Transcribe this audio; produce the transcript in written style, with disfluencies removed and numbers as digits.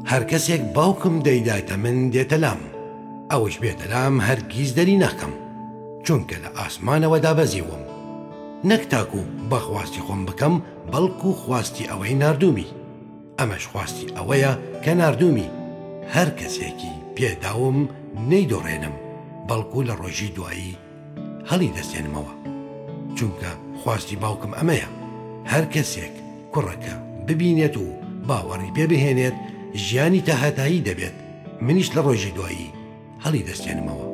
هەر کەسێک باوکم دەیدایتە من دێتە لام، ئەوش بێتە لام هەرگیز دەری ناکەم، چونکە لە ئاسمانەوە دابەزیوم، نەک تاکو بەخواستی خۆم بکەم، بەڵکو خواستی ئەوەی ناردوومی. ئەمەش خواستی ئەوەیە کە ناردوومی هەر کەسێکی پێداوم نەیدۆڕێنم، بەڵکو لە ڕۆژی دوایی هەڵی دەستێنمەوە، چونکە خواستی باوکم ئەمەیە، هەر کەسێک کوڕەکە ببینێت و باوەڕی پێ بهێنێت ژیانی تاهەتایی دەبێت، منیش لە ڕۆژی دوایی هەڵی دەستێنمەوە.